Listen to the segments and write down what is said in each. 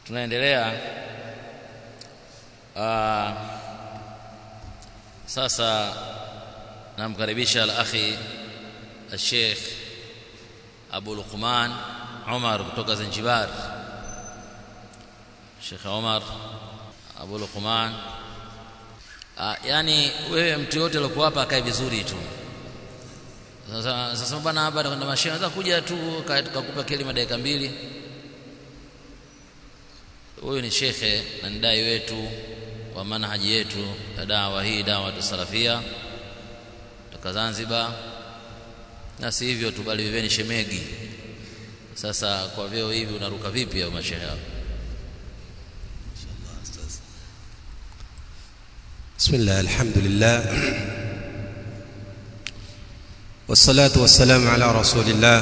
Tunaendelea sasa namkaribisha al-akhi al-Sheikh Abu Luqman Umar kutoka Zanzibar. Sheikh Umar Abu Luqman, yani wewe mtu yote aliyokuwa hapa akae vizuri tu. Sasa bwana hapa na mashehe anaweza kuja tu kakupa kelima dakika 2. Huyu ni shekhe na ndai wetu wa manhaji yetu ya dawa hii, dawa tusalafia kutoka Zanzibar, na si hivyo tu bali viveni shemegi. Sasa kwa vyo hivi unaruka vipi au mashehe hapo? Bismillah, alhamdulillah, wassalatu wassalamu ala rasulillah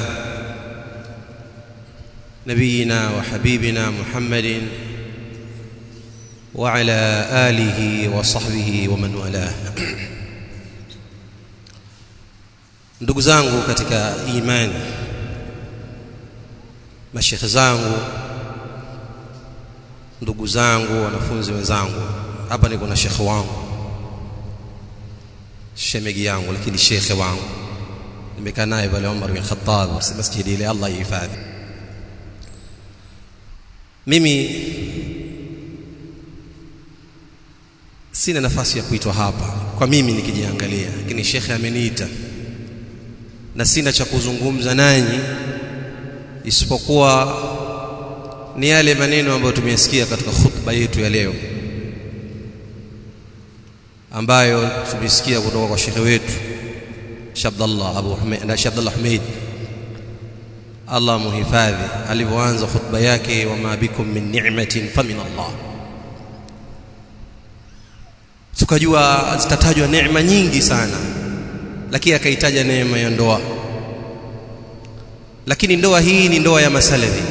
nabiyina wa habibina Muhammadin wa ala alihi wa sahbihi wa man walah. Ndugu zangu katika imani, mashekhe zangu, ndugu zangu, wanafunzi wenzangu, hapa niko na shekhe wangu, shemegi yangu, lakini shekhe wangu nimekaa naye pale Umar bin Khattab masjidi ile, Allah yihifadhi. Mimi sina nafasi ya kuitwa hapa kwa mimi nikijiangalia, lakini shekhe ameniita na sina cha kuzungumza nanyi isipokuwa ni yale maneno ambayo tumeyasikia katika khutba yetu ya leo, ambayo tumesikia kutoka kwa shekhe wetu Sheikh Abdullah Abu Hamid na Sheikh Abdullah Hamid, Allah muhifadhi, alivyoanza khutba yake, wa ma bikum min ni'matin fa min Allah. Tukajua zitatajwa neema nyingi sana, lakini akaitaja neema ya ndoa. Lakini ndoa hii ni ndoa ya masalafi,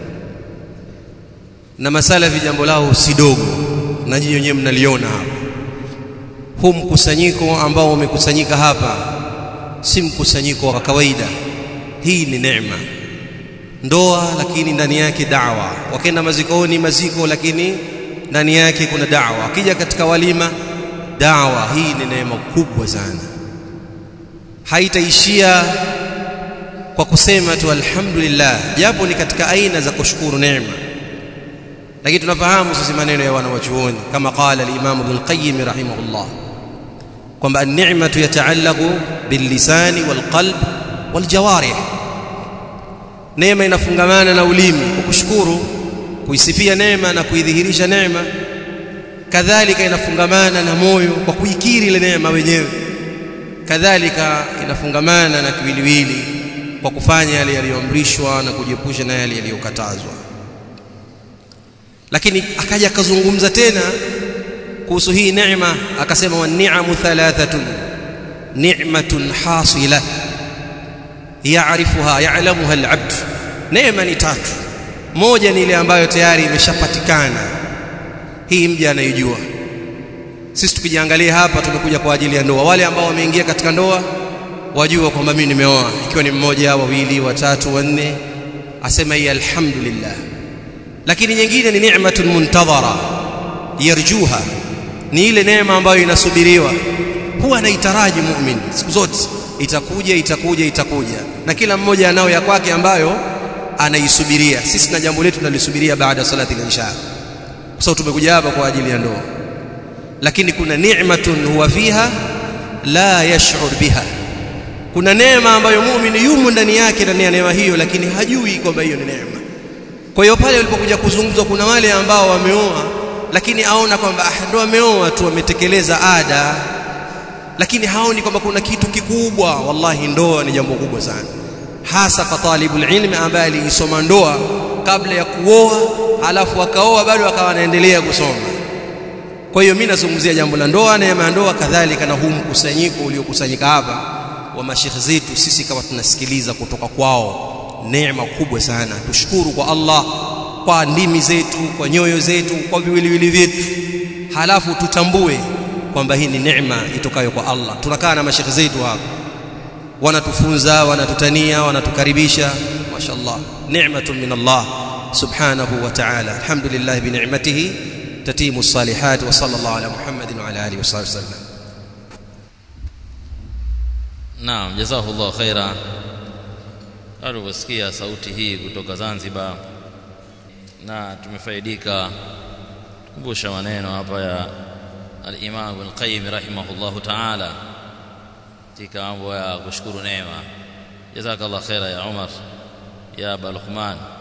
na masalafi jambo lao si dogo, na nyinyi wenyewe mnaliona hapa. Huu mkusanyiko ambao umekusanyika hapa si mkusanyiko wa kawaida. Hii ni neema. Ndoa lakini ndani yake da'wa. Wakenda mazikoni, maziko lakini ndani yake kuna da'wa. Akija katika walima, da'wa. Hii ni neema kubwa sana. Haitaishia kwa kusema tu alhamdulillah, japo ni katika aina za kushukuru neema. Lakini tunafahamu sisi maneno ya wanawachuoni kama qala al-Imam Ibn al-Qayyim rahimahullah kwamba an-ni'matu yata'allaqu bil-lisani wal-qalb wal-jawarih. Neema inafungamana na ulimi kwa kushukuru, kuisifia neema na kuidhihirisha neema. Kadhalika inafungamana na moyo kwa kuikiri ile neema wenyewe. Kadhalika inafungamana na kiwiliwili kwa kufanya yale yaliyoamrishwa na kujiepusha na yale yaliyokatazwa. Lakini akaja akazungumza tena kuhusu hii neema, akasema wa ni'amu thalathatun, ni'matun hasila ya'rifuha ya'lamuha al-'abd. Neema ni tatu. Moja ni ile ambayo tayari imeshapatikana, hii mja anaijua. Sisi tukijiangalia hapa tumekuja kwa ajili ya ndoa. Wale ambao wameingia katika ndoa wajua kwamba mimi nimeoa, ikiwa ni mmoja, wawili, watatu, wanne, asema hii alhamdulillah. Lakini nyingine ni ni'matun muntadhara yarjuha, ni ile neema ambayo inasubiriwa. Huwa anaitaraji muumini siku zote, itakuja itakuja itakuja, na kila mmoja anao ya kwake ambayo anaisubiria. Sisi na jambo letu tunalisubiria baada ya salati al-isha, kwa sababu tumekuja hapa kwa ajili ya ndoa. Lakini kuna ni'matun huwa fiha la yash'ur biha, kuna neema ambayo muumini yumo ndani yake, ndani ya neema hiyo, lakini hajui kwamba hiyo ni neema. Kwa hiyo pale walipokuja kuzungumza, kuna wale ambao wameoa lakini aona kwamba ndio ameoa tu, ametekeleza ada, lakini haoni kwamba kuna kitu kikubwa. Wallahi ndoa ni jambo kubwa sana, hasa kwa talibul ilmi ambaye alisoma ndoa kabla ya kuoa, alafu akaoa bado akawa anaendelea kusoma. Kwa hiyo mimi nazungumzia jambo la ndoa, neema ya ndoa, kadhalika na huu mkusanyiko uliokusanyika hapa wa mashekhe zetu, sisi kama tunasikiliza kutoka kwao, neema kubwa sana. Tushukuru kwa Allah kwa ndimi zetu, kwa nyoyo zetu, kwa viwiliwili vyetu, halafu tutambue kwamba hii ni neema itokayo kwa Allah. Tunakaa na mashekhe zetu hapa, wanatufunza, wanatutania, wanatukaribisha, mashaallah, neematun min Allah. subhanahu wa ta'ala. Alhamdulillah bi ni'matihi tatimu as-salihat wa sallallahu ala Muhammadin wa ala alihi wa sallam. Naam, jazakallahu khaira. Aliposikia sauti hii kutoka Zanzibar na tumefaidika kukumbusha maneno hapa ya al-Imam Ibn Qayyim rahimahullahu ta'ala katika mambo ya kushukuru neema. Jazakallahu khaira ya Umar ya Aba Luqman.